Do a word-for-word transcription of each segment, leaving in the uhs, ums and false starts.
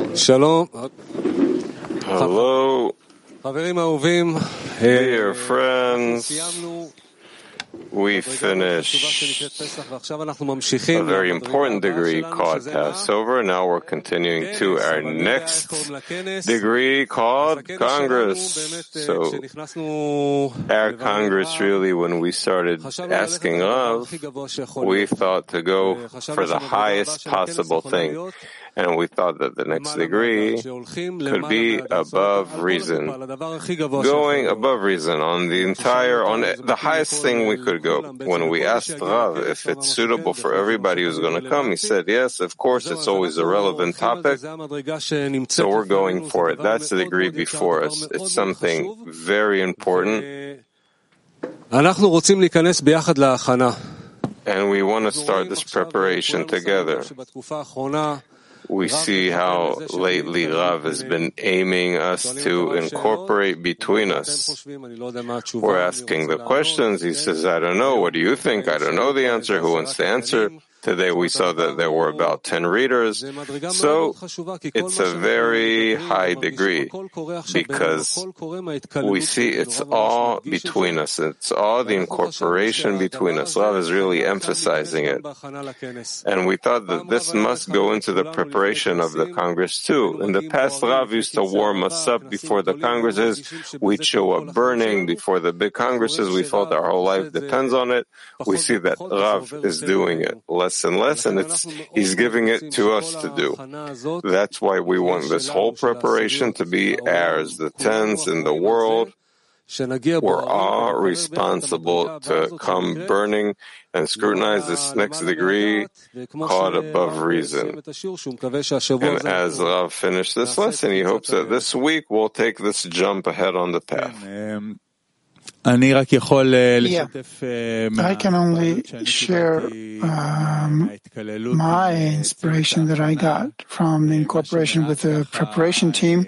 Shalom. Hello, חברים אהובים. dear friends. We finished a very important degree called Passover. Now we're continuing to our next degree called Congress. So our Congress, really, when we started asking of, we thought to go for the highest possible thing. And we thought that the next degree could be above reason. Going above reason on the entire, on the highest thing we could go. When we asked Rav if it's suitable for everybody who's going to come, he said, yes, of course, it's always a relevant topic. So we're going for it. That's the degree before us. It's something very important. And we want to start this preparation together. We see how lately Rav has been aiming us to incorporate between us. We're asking the questions. He says, I don't know. What do you think? I don't know the answer. Who wants to answer? Today we saw that there were about ten readers. So it's a very high degree because we see it's all between us. It's all the incorporation between us. Rav is really emphasizing it. And we thought that this must go into the preparation of the Congress too. In the past, Rav used to warm us up before the Congresses. We'd show up burning before the big Congresses. We felt our whole life depends on it. We see that Rav is doing it less and less, and it's he's giving it to us to do. That's why we want this whole preparation to be ours, the tens in the world. We're all responsible to come burning and scrutinize this next degree called above reason. And as Rav finished this lesson, he hopes that this week we'll take this jump ahead on the path. Yeah, I can only share um, my inspiration that I got from the incorporation with the preparation team.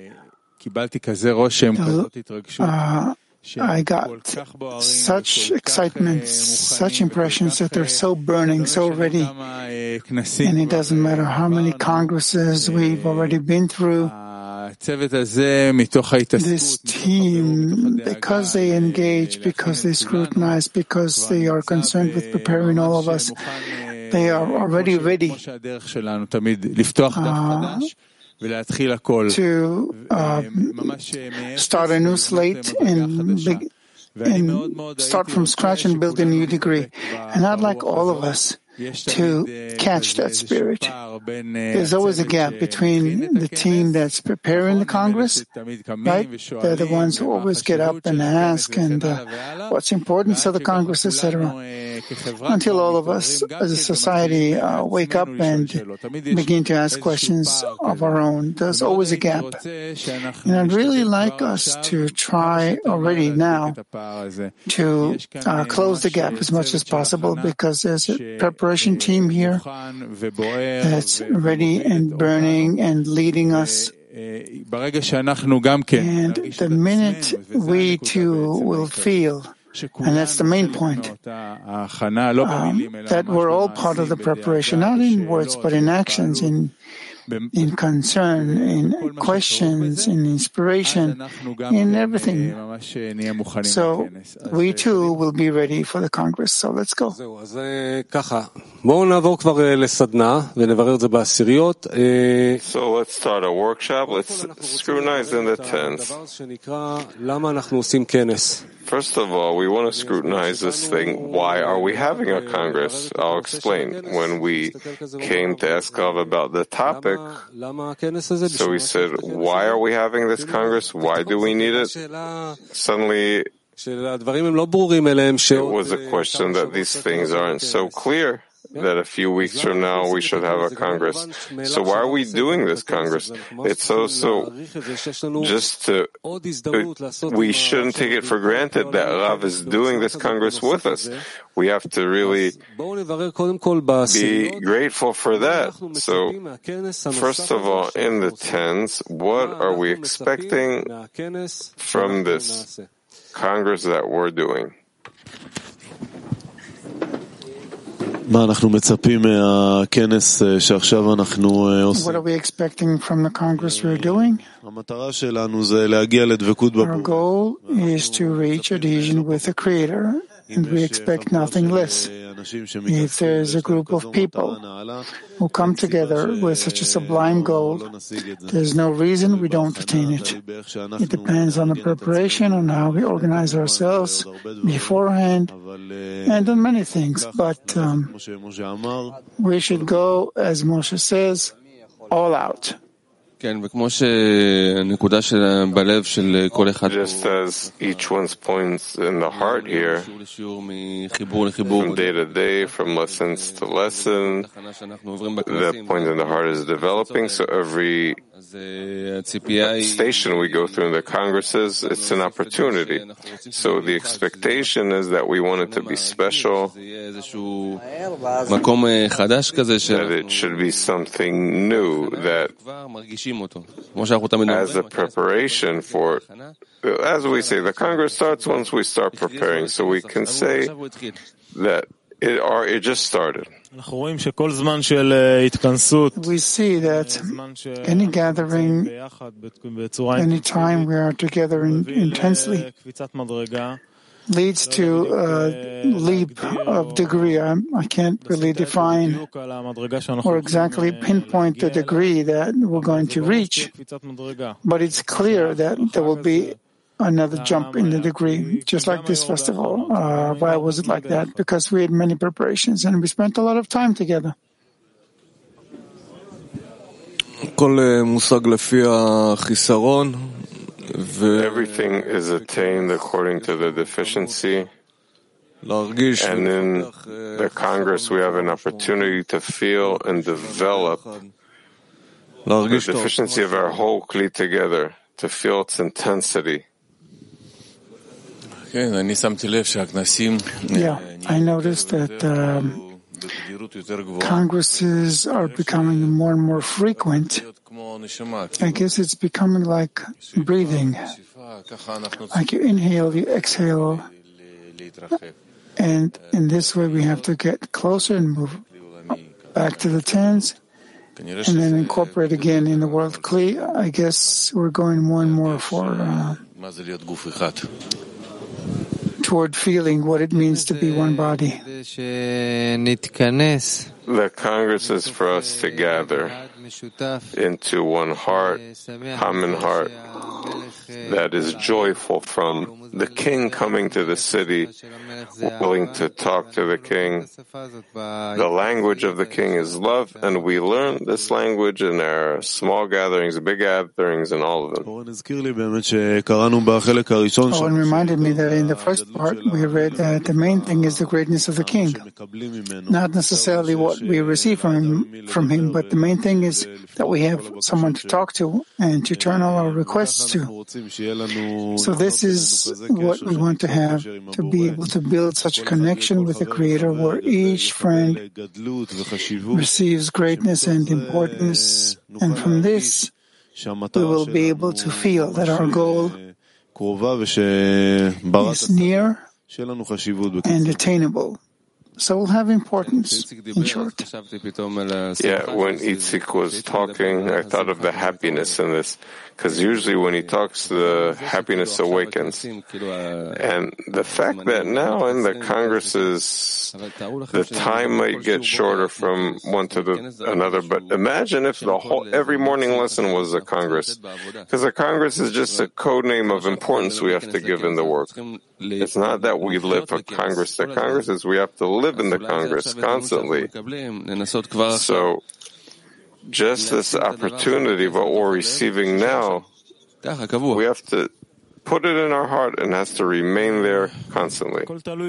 Uh, I got such excitement, such impressions that they're so burning, so ready. And it doesn't matter how many congresses we've already been through. This team, because they engage, because they scrutinize, because they are concerned with preparing all of us, they are already ready uh, to uh, start a new slate and, big, and start from scratch and build a new degree. And I'd like all of us to catch that spirit. There's always a gap between the team that's preparing the Congress, right? They're the ones who always get up and ask and uh, what's important to the Congress, et cetera. Until all of us as a society uh, wake up and begin to ask questions of our own. There's always a gap. And I'd really like us to try already now to uh, close the gap as much as possible, because there's a preparation team here that's ready and burning and leading us. And the minute we too will feel, and that's the main point, um, that we're all part of the preparation, not in words but in actions, in in concern, in questions, in inspiration, in everything. So we too will be ready for the Congress. So let's go. So let's start a workshop. Let's scrutinize in the tens. First of all, we want to scrutinize this thing. Why are we having a Congress? I'll explain. When we came to ask Rav about the topic, so we said, why are we having this Congress? Why do we need it? Suddenly, it was a question that these things aren't so clear, that a few weeks from now we should have a Congress. So why are we doing this Congress? It's also just to, we shouldn't take it for granted that Rav is doing this Congress with us. We have to really be grateful for that. So, first of all, in the tens, what are we expecting from this Congress that we're doing? What are we expecting from the Congress we're doing? Our goal is to reach adhesion with the Creator, and we expect nothing less. If there is a group of people who come together with such a sublime goal, there's no reason we don't attain it. It depends on the preparation, on how we organize ourselves beforehand, and on many things. But um, we should go, as Moshe says, all out. Just as each one's points in the heart here, from day to day, from lessons to lesson, the point in the heart is developing, so every station we go through in the Congresses, it's an opportunity. So the expectation is that we want it to be special, that it should be something new, that as a preparation for, as we say, the Congress starts once we start preparing, so we can say that it, or it just started. We see that any gathering, any time we are together in, intensely, leads to a leap of degree. I, I can't really define or exactly pinpoint the degree that we're going to reach, but it's clear that there will be another jump in the degree, just like this festival. Uh, why was it like that? Because we had many preparations and we spent a lot of time together. Everything is attained according to the deficiency, and in the Congress we have an opportunity to feel and develop the deficiency of our whole Kli together, to feel its intensity. Yeah, I noticed that um, Congresses are becoming more and more frequent. I guess it's becoming like breathing. Like you inhale, you exhale, and in this way we have to get closer and move back to the tens, and then incorporate again in the world Kli. I guess we're going more and more for uh, toward feeling what it means to be one body. The Congress is for us to gather into one heart, common heart, that is joyful from the king coming to the city, willing to talk to the king. The language of the king is love, and we learn this language in our small gatherings, big gatherings, and all of them. Owen reminded me that in the first part we read that the main thing is the greatness of the king, not necessarily what we receive from him, from him, but the main thing is that we have someone to talk to and to turn all our requests to. So this is what we want to have, to be able to build such a connection with the Creator where each friend receives greatness and importance, and from this we will be able to feel that our goal is near and attainable. So we'll have importance, in short. Yeah, when Itzik was talking, I thought of the happiness in this, because usually when he talks, the happiness awakens. And the fact that now in the Congresses, the time might get shorter from one to the, another, but imagine if the whole, every morning lesson was a Congress, because a Congress is just a code name of importance we have to give in the work. It's not that we live from Congress to Congress, it's we have to live in the Congress constantly. So, just this opportunity, what we're receiving now, we have to put it in our heart and has to remain there constantly.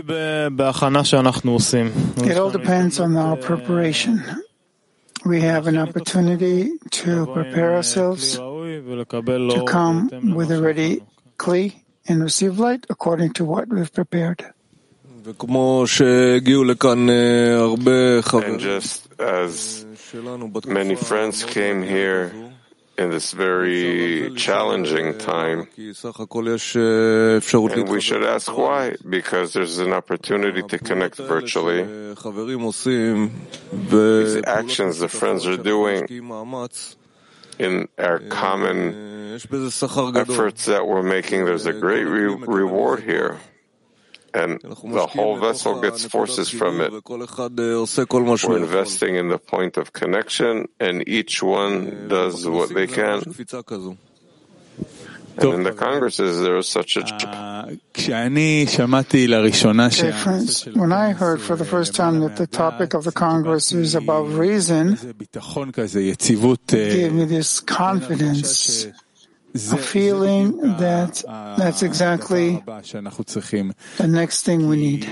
It all depends on our preparation. We have an opportunity to prepare ourselves to come with a ready Kli and receive light according to what we've prepared. And just as many friends came here in this very challenging time. And we should ask why, because there's an opportunity to connect virtually. These actions the friends are doing in our common efforts that we're making, there's a great re- reward here. And the whole vessel gets forces from it. We're investing in the point of connection, and each one does what they can. And in the congresses, there is such a... Okay, friends, when I heard for the first time that the topic of the Congress is above reason, it gave me this confidence, a feeling that that's exactly the next thing we need.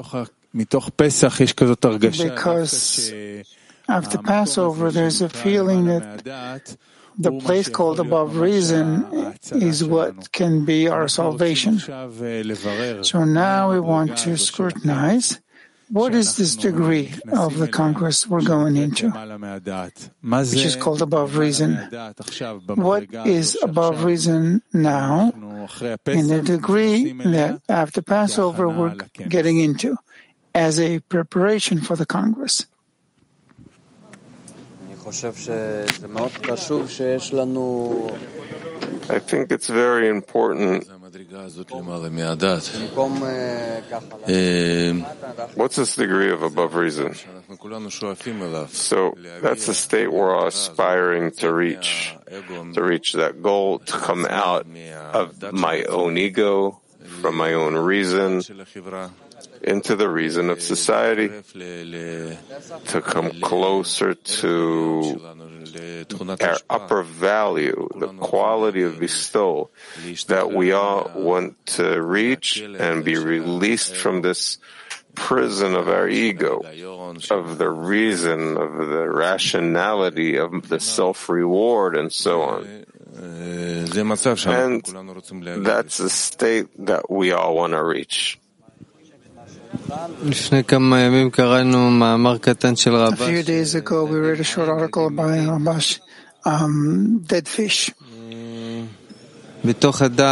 Because after Passover, there's a feeling that the place called above reason is what can be our salvation. So now we want to scrutinize what is this degree of the Congress we're going into, which is called above reason. What is above reason now in the degree that after Passover we're getting into as a preparation for the Congress? I think it's very important. What's this degree of above reason? So that's the state we're all aspiring to reach, to reach that goal, to come out of my own ego, from my own reason, into the reason of society, to come closer to our upper value, the quality of bestowal that we all want to reach and be released from this prison of our ego, of the reason, of the rationality, of the self-reward, and so on. And that's the state that we all want to reach. A few days ago, we read a short article by Rabash, um, Dead Fish. It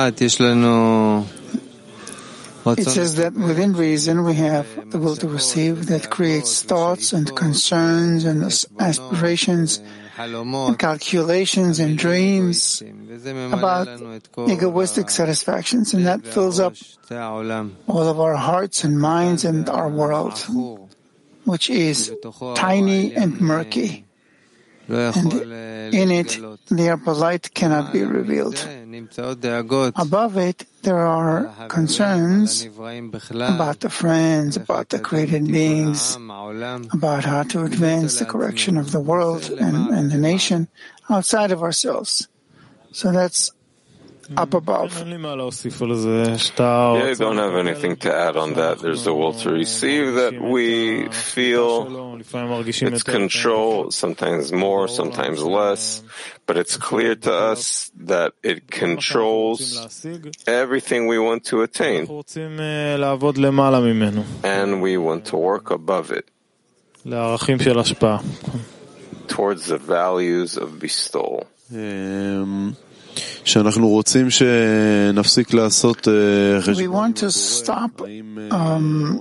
says that within reason we have the will to receive that creates thoughts and concerns and aspirations and calculations and dreams about egoistic satisfactions, and that fills up all of our hearts and minds and our world, which is tiny and murky. And in it, the upper light cannot be revealed. Above it, there are concerns about the friends, about the created beings, about how to advance the correction of the world and, and the nation outside of ourselves. So that's up above. Yeah, I don't have anything to add on that. There's the will to receive that we feel. It's control, sometimes more, sometimes less, but it's clear to us that it controls everything we want to attain, and we want to work above it towards the values of bestowal. We want to stop um,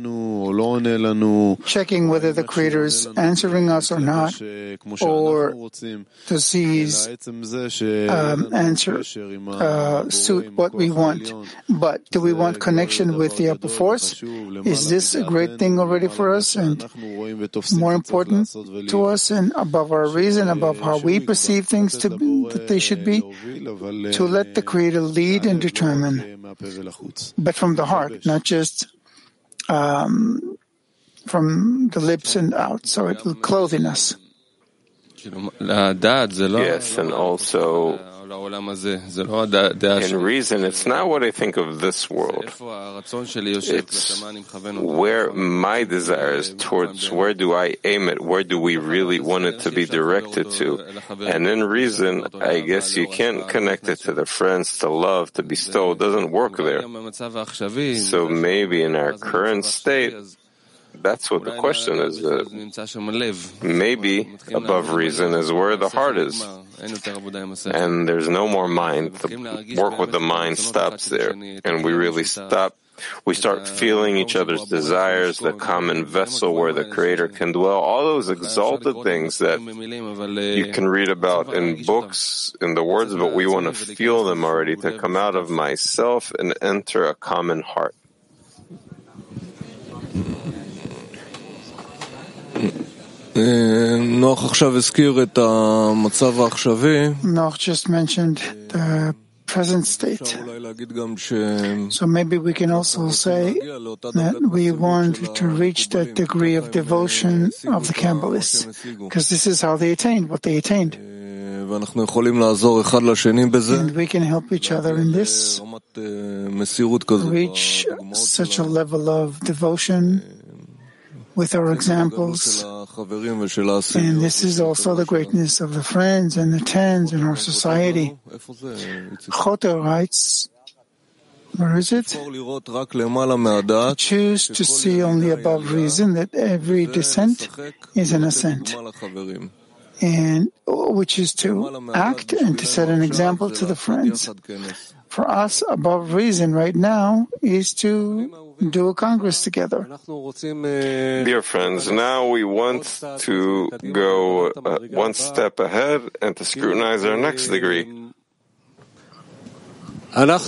checking whether the Creator is answering us or not, or to seize um, answer, uh, suit what we want. But do we want connection with the upper force? Is this a great thing already for us and more important to us and above our reason, above how we perceive things to be, that they should be? To let the Creator lead and determine, but from the heart, not just um, from the lips and out, so it will clothe in us. Yes, and also in reason, it's not what I think of this world. It's where my desire is towards, where do I aim it, where do we really want it to be directed to. And in reason, I guess you can't connect it to the friends, to love, to bestow. It doesn't work there. So maybe in our current state, That's what the question is. That maybe above reason is where the heart is. And there's no more mind. The work with the mind stops there. And we really stop. We start feeling each other's desires, the common vessel where the Creator can dwell, all those exalted things that you can read about in books, in the words, but we want to feel them already, to come out of myself and enter a common heart. Noach just mentioned the present state. So maybe we can also say that we want to reach that degree of devotion of the Kabbalists, because this is how they attained what they attained. And we can help each other in this, reach such a level of devotion with our examples. And this is also the greatness of the friends and the tens in our society. Choter writes, where is it? To choose to see only above reason that every descent is an ascent, and which is to act and to set an example to the friends. For us, above reason right now is to do a congress together. Dear friends, now we want to go uh, one step ahead and to scrutinize our next degree. We talked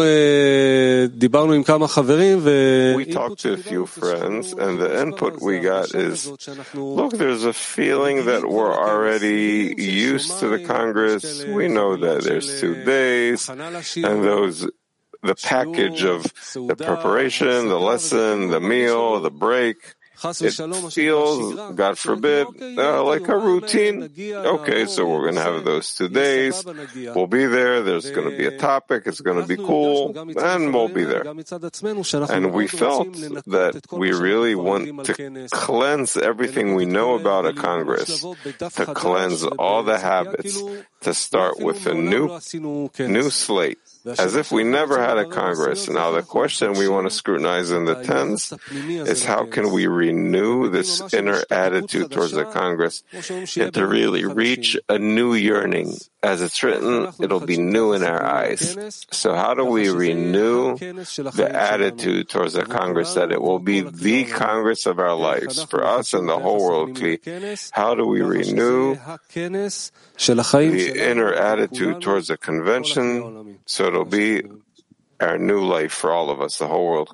to a few friends, and the input we got is, look, there's a feeling that we're already used to the Congress. We know that there's two days, and those, the package of the preparation, the lesson, the meal, the break, it feels, God forbid, uh, like a routine. Okay, so we're going to have those two days. We'll be there. There's going to be a topic. It's going to be cool. And we'll be there. And we felt that we really want to cleanse everything we know about a Congress, to cleanse all the habits, to start with a new, new slate, as if we never had a Congress. Now the question we want to scrutinize in the tens is, how can we renew this inner attitude towards the Congress and to really reach a new yearning? As it's written, it'll be new in our eyes. So how do we renew the attitude towards the Congress, that it will be the Congress of our lives for us and the whole world? How do we renew the inner attitude towards the convention so it'll be our new life for all of us, the whole world?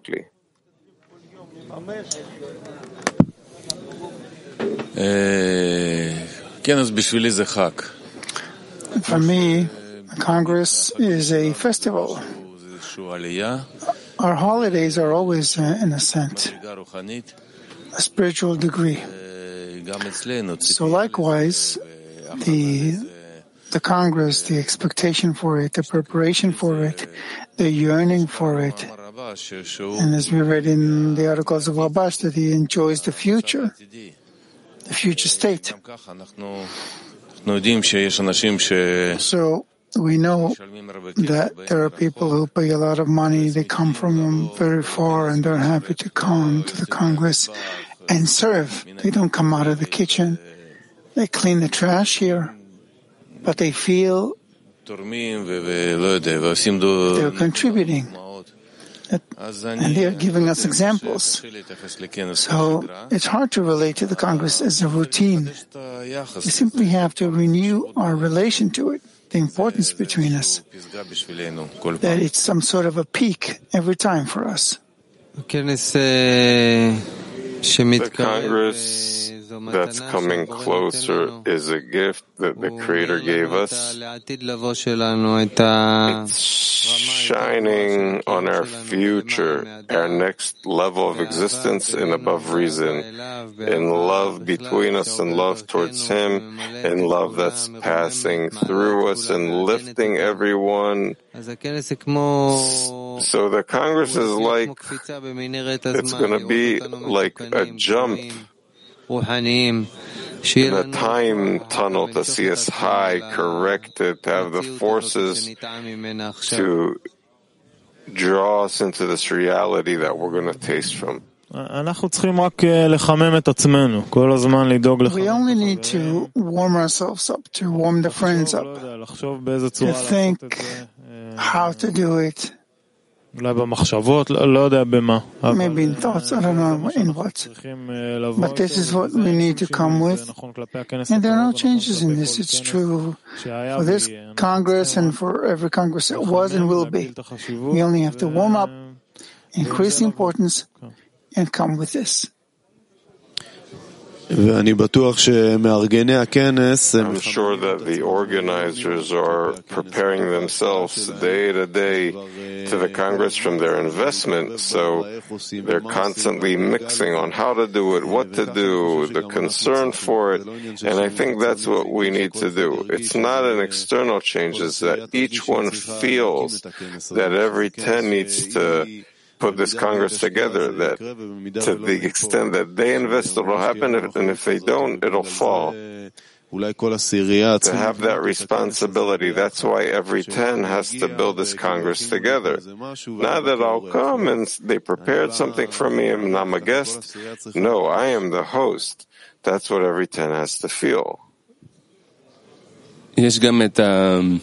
For me, Congress is a festival. Our holidays are always uh, an ascent, a spiritual degree. So likewise, the the Congress, the expectation for it, the preparation for it, the yearning for it, and as we read in the articles of Rabash, that he enjoys the future, the future state. So we know that there are people who pay a lot of money, they come from very far, and they're happy to come to the Congress and serve. They don't come out of the kitchen. They clean the trash here, but they feel they're contributing. And they are giving us examples. So it's hard to relate to the Congress as a routine. We simply have to renew our relation to it, the importance between us, that it's some sort of a peak every time for us. The Congress that's coming closer is a gift that the Creator gave us. It's shining on our future, our next level of existence in above reason, in love between us and love towards Him, in love that's passing through us and lifting everyone. So the Congress is like, it's going to be like a jump in a time tunnel to see us high, corrected, to have the forces to draw us into this reality that we're going to taste from. We only need to warm ourselves up, to warm the friends up, to think how to do it. Maybe in thoughts, I don't know in what. But this is what we need to come with. And there are no changes in this. It's true for this Congress and for every Congress it was and will be. We only have to warm up, increase the importance, and come with this. I'm sure that the organizers are preparing themselves day to day to the Congress from their investment, so they're constantly mixing on how to do it, what to do, the concern for it, and I think that's what we need to do. It's not an external change, it's that each one feels that every ten needs to put this Congress together, that to the extent that they invest, it will happen, and if they don't, it'll fall. To have that responsibility, that's why every ten has to build this Congress together. Not that I'll come and they prepared something for me and I'm a guest. No, I am the host. That's what every ten has to feel. There's also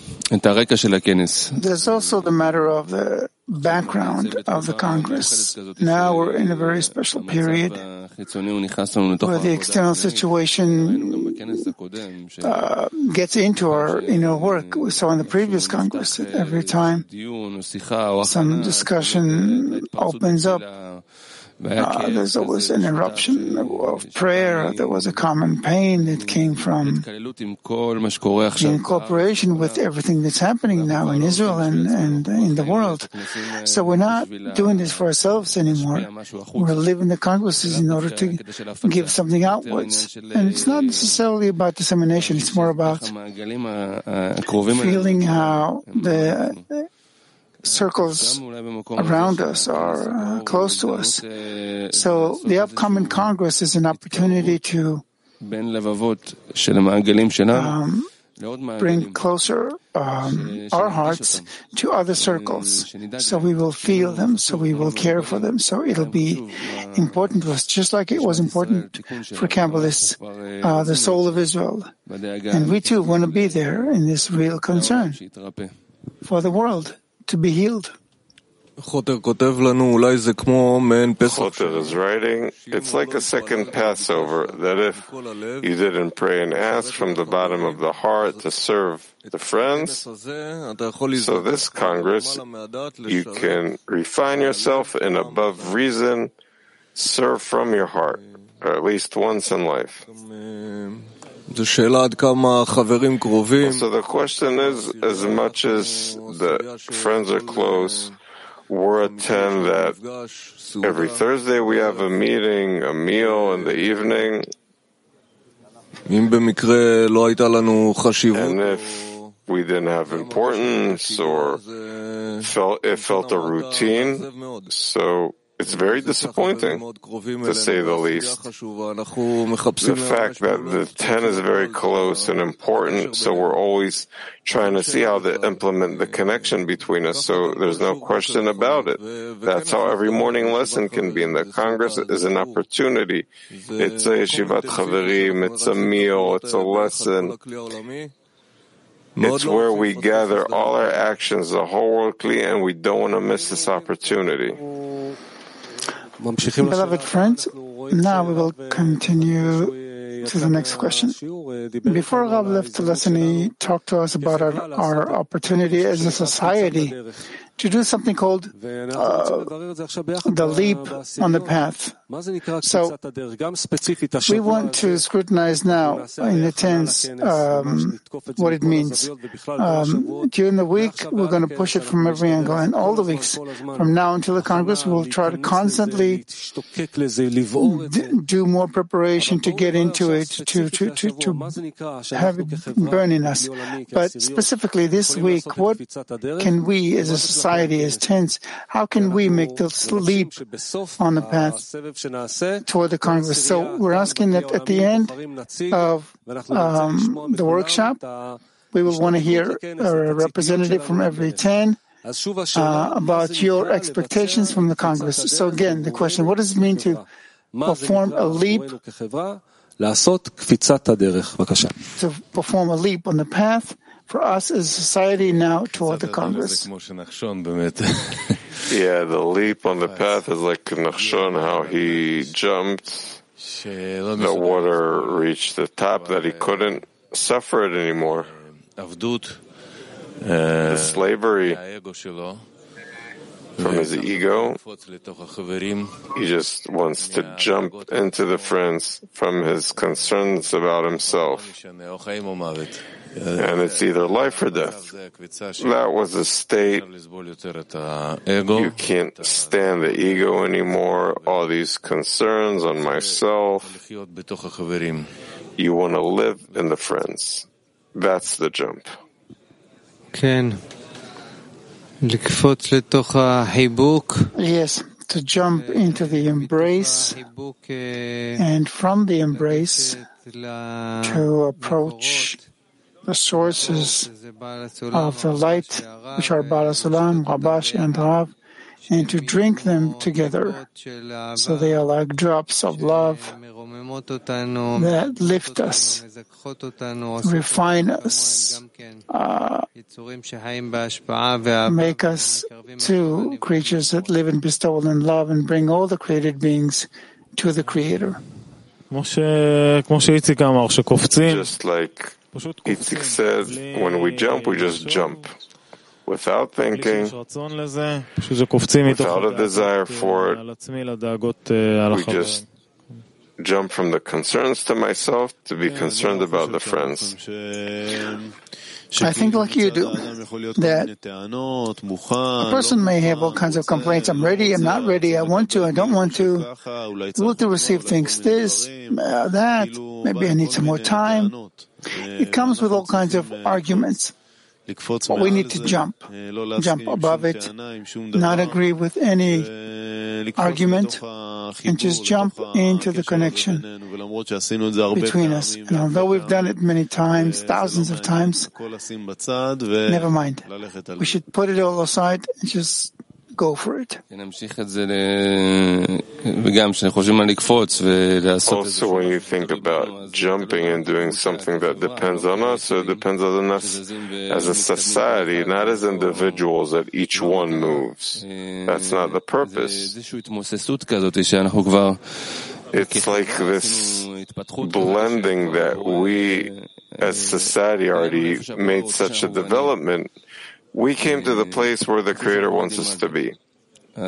the matter of the background of the Congress. Now we're in a very special period where the external situation uh, gets into our inner work. We saw in the previous Congress that every time some discussion opens up, Uh, there's always an eruption of prayer. There was a common pain that came from the incorporation with everything that's happening now in Israel and, and in the world. So we're not doing this for ourselves anymore. We're living the congresses in order to give something outwards. And it's not necessarily about dissemination. It's more about feeling how the circles around us are uh, close to us. So the upcoming Congress is an opportunity to um, bring closer um, our hearts to other circles, so we will feel them, so we will care for them, so it'll be important to us, just like it was important for Kabbalists, uh, the soul of Israel. And we too want to be there in this real concern for the world to be healed. Choter is writing, it's like a second Passover, that if you didn't pray and ask from the bottom of the heart to serve the friends, so this Congress, you can refine yourself and above reason, serve from your heart, or at least once in life. So the question is, as much as the friends are close, we're at ten that every Thursday we have a meeting, a meal in the evening. And if we didn't have importance or felt, it felt a routine, so it's very disappointing, to say the least. The fact that the ten is very close and important, so we're always trying to see how to implement the connection between us, so there's no question about it. That's how every morning lesson can be, and the Congress is an opportunity. It's a Yeshivat Chaverim, it's a meal, it's a lesson. It's where we gather all our actions, the whole world clear, and we don't want to miss this opportunity. Beloved friends, now we will continue to the next question. Before Rav left the lesson, he talked to us about our, our opportunity as a society to do something called uh, the leap on the path. So we want to scrutinize now in the tense um, what it means. Um, during the week, we're going to push it from every angle, and all the weeks from now until the Congress, we'll try to constantly d- do more preparation to get into it, to, to, to, to have it burn in us. But specifically this week, what can we as a society, as tense, how can we make this leap on the path toward the Congress? So we're asking that at the end of um, the workshop, we will want to hear a representative from every ten uh, about your expectations from the Congress. So again, the question, what does it mean to perform a leap, to perform a leap on the path for us as a society now toward the Congress? Yeah, the leap on the path is like Nachshon, how he jumped. The water reached the top that he couldn't suffer it anymore. The slavery from his ego, he just wants to jump into the friends from his concerns about himself. And it's either life or death. That was a state. You can't stand the ego anymore, all these concerns on myself. You want to live in the friends. That's the jump. Yes, to jump into the embrace, and from the embrace to approach the sources of the light, which are Baal HaSulam, Rabash, and Rav, and to drink them together. So they are like drops of love that lift us, refine us, uh, make us to creatures that live in bestowal and love, and bring all the created beings to the Creator. Just like Itzik said, when we jump, we just jump. Without thinking, without a desire for it, we just jump from the concerns to myself to be concerned about the friends. I think like you do, that a person may have all kinds of complaints. I'm ready, I'm not ready, I want to, I don't want to. Will to receive things this, uh, that, maybe I need some more time. It comes with all kinds of arguments. But we need to jump, jump above it, not agree with any argument, and just jump into the connection between us. And although we've done it many times, thousands of times, never mind. We should put it all aside and just go for it. Also, when you think about jumping and doing something that depends on us, or depends on us as a society, not as individuals that each one moves. That's not the purpose. It's like this blending that we as society already made such a development. We came to the place where the Creator wants us to be. And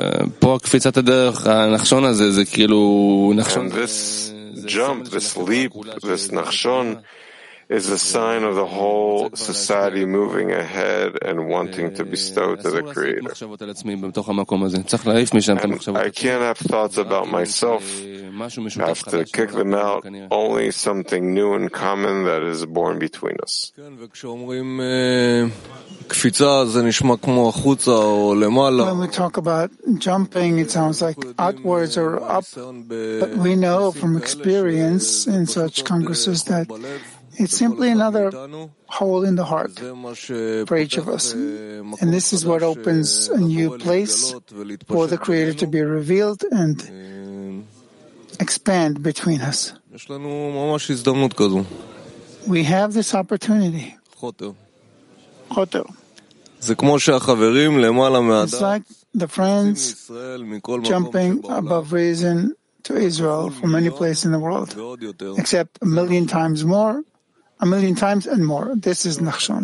this jump, this leap, this Nachshon, is a sign of the whole society moving ahead and wanting to bestow to the Creator. And I can't have thoughts about myself. I have to kick them out. Only something new and common that is born between us. When we talk about jumping, it sounds like outwards or up, but we know from experience in such congresses that it's simply another hole in the heart for each of us. And this is what opens a new place for the Creator to be revealed and expand between us. We have this opportunity. Choter. It's like the friends jumping above reason to Israel from any place in the world, except a million times more, a million times and more. This is Nachshon.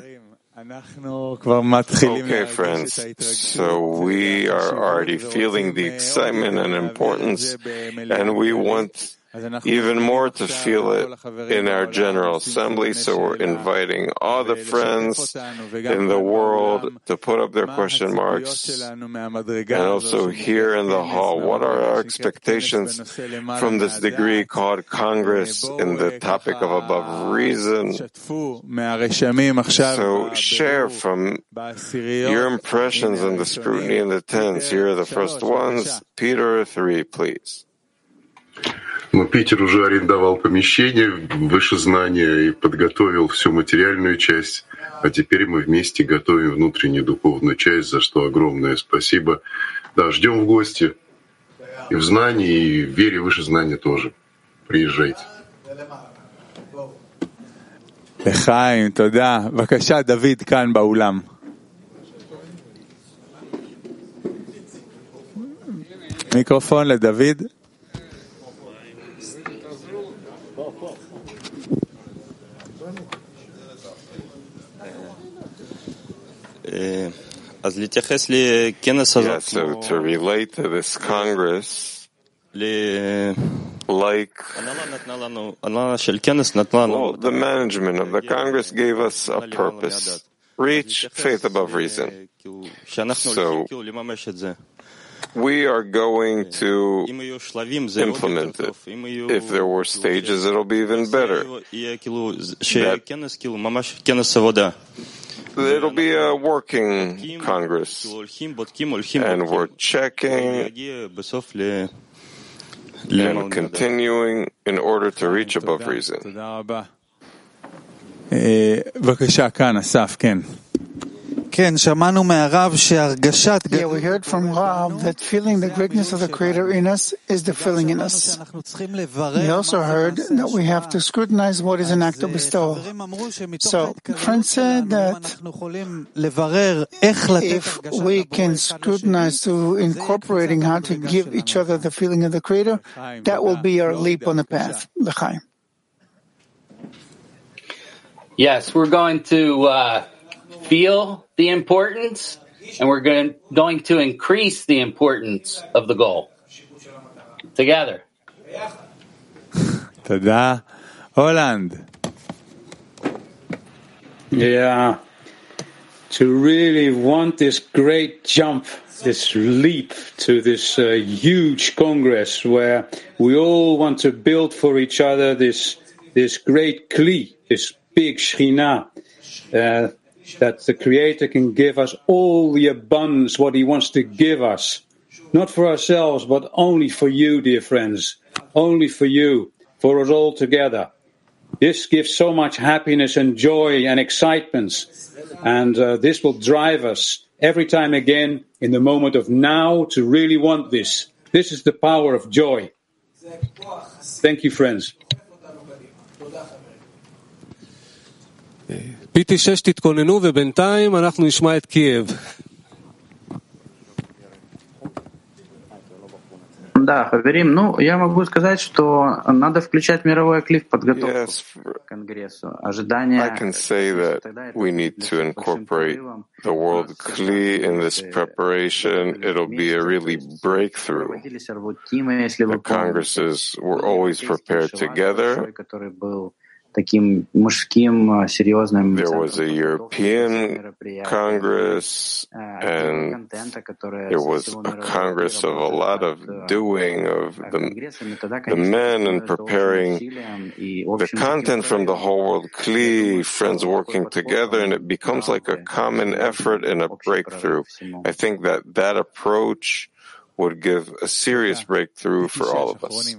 Okay, friends, so we are already feeling the excitement and importance, and we want even more to feel it in our General Assembly, so we're inviting all the friends in the world to put up their question marks, and also here in the hall, what are our expectations from this degree called Congress in the topic of above reason? So share from your impressions on the scrutiny and the tens. Here are the first ones. Peter three, please. Но Питер уже арендовал помещение, выше знания и подготовил всю материальную часть А теперь мы вместе готовим внутреннюю духовную часть, за что огромное спасибо. Да, ждем в гости. И в знании, и в вере выше знания тоже. Приезжайте. לחיים, תודה. בבקשה, דוד כאן באולם. מיקרופון לדוד. אז להתייחס לכנס הזאת. Yeah, so to relate to this Congress, like, well, the management of the Congress gave us a purpose. Reach faith above reason. So, we are going to implement it. If there were stages, it'll be even better. That, it'll be a working Congress, and we're checking and continuing in order to reach above reason. בבקשה, כאן, אסף, כן. Yeah, we heard from Rav that feeling the greatness of the Creator in us is the feeling in us. We also heard that we have to scrutinize what is an act of bestowal. So, friends said that if we can scrutinize to incorporating how to give each other the feeling of the Creator, that will be our leap on the path. L'chaim. Yes, we're going to uh, feel the importance, and we're going, going to increase the importance of the goal. Together. Tada. Holland. Yeah. To really want this great jump, this leap to this uh, huge Congress where we all want to build for each other this, this great Kli, this big Shekhinah, uh, that the Creator can give us all the abundance, what He wants to give us. Not for ourselves, but only for you, dear friends. Only for you, for us all together. This gives so much happiness and joy and excitement. And uh, this will drive us every time again in the moment of now to really want this. This is the power of joy. Thank you, friends. פי טי שש תתכוננו ובינתיים אנחנו נשמע את קייב. Да, Хаверим, ну, я могу сказать, что надо включать мировой кли в подготовку yes, к Конгрессу. Ожидания... I can say that we need to incorporate the world Kli in this preparation. It'll be a really breakthrough. The Congresses were always prepared together. Таким мужским, серьезным. There was a European Congress, and there was a Congress of a lot of doing of the, the men and preparing the content from the whole world Kli, friends working together, and it becomes like a common effort and a breakthrough. I think that that approach would give a serious breakthrough for all of us.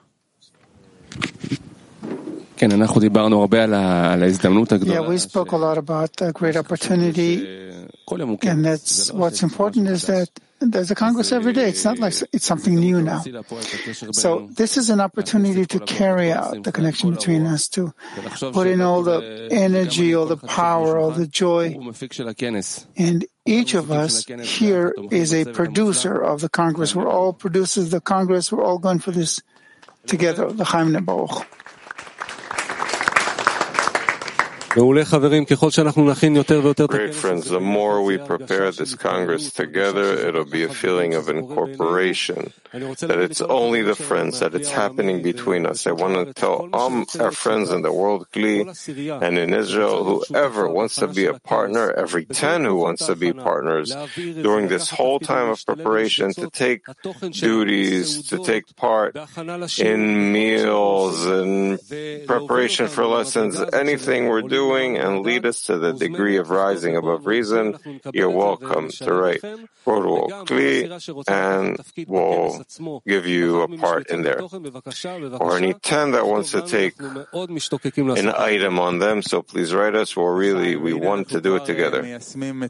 כן, אנחנו דיברנו הרבה על ההזדמנות הגדולה. Yeah, we spoke a lot about the great opportunity, and that's what's important is that there's a Congress every day. It's not like it's something new now. So this is an opportunity to carry out the connection between us, to put in all the energy, all the power, all the joy. And each of us here is a producer of the Congress. We're all producers of the Congress. We're all going for this together. L'chaim nebaruch. Great friends, the more we prepare this Congress together, it'll be a feeling of incorporation, that it's only the friends, that it's happening between us. I want to tell all our friends in the world Kli and in Israel, whoever wants to be a partner, every ten who wants to be partners, during this whole time of preparation, to take duties, to take part in meals and preparation for lessons, anything we're doing, doing and lead us to the degree of rising above reason, you're welcome to write Boardwalk Kli, and we'll give you a part in there. Or any ten that wants to take an item on them, so please write us. We're really, we want to do it together. Here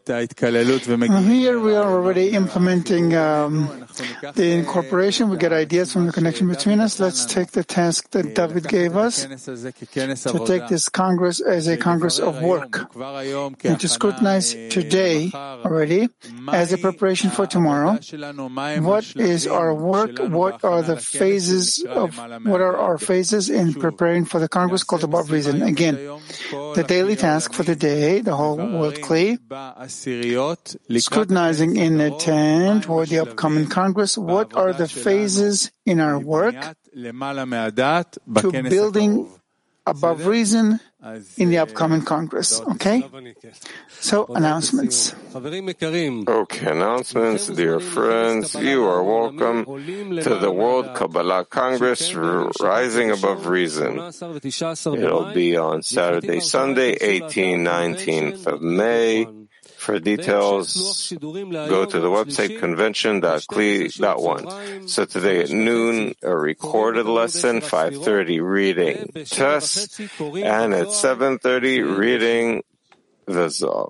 we are already implementing um, the incorporation. We get ideas from the connection between us. Let's take the task that David gave us to take this Congress as a Congress of work and to scrutinize today already as a preparation for tomorrow. What is our work? What are the phases of, what are our phases in preparing for the Congress called above reason? Again, the daily task for the day, the whole world Kli, scrutinizing in the ten toward the upcoming Congress. What are the phases in our work to building above reason in the upcoming Congress? Okay? So, announcements. Okay, announcements. Dear friends, you are welcome to the World Kabbalah Congress Rising Above Reason. It'll be on Saturday, Sunday, eighteenth, nineteenth of May. For details, go to the website convention dot kli dot one. So today at noon, a recorded lesson, five thirty reading test, and at seven thirty reading the Zohar.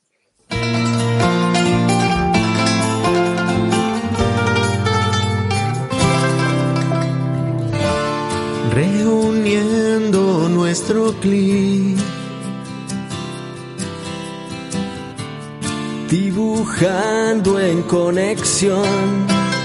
Reuniendo nuestro Kli, dibujando en conexión,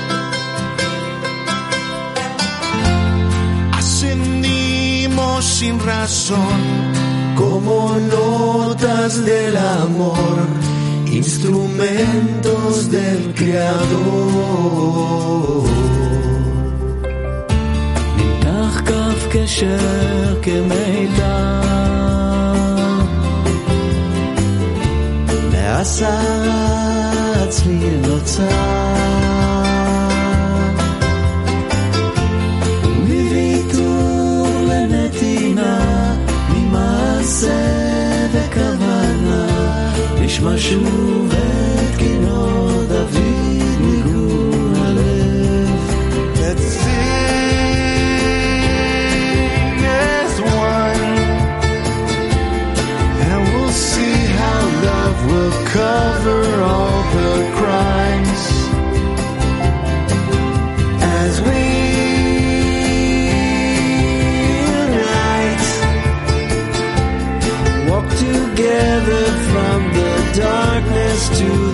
ascendimos sin razón, como notas del amor, instrumentos del Creador. נמתח כף קשר כמיתר, נעשה אצלי נוצר, ומוויתור לנתינה, ממעשה וכוונה, נשמע שוב את קינו דוד מגור הלב. Let's sing as one, and we'll see how love will cover all the crimes as we unite, walk together from the darkness to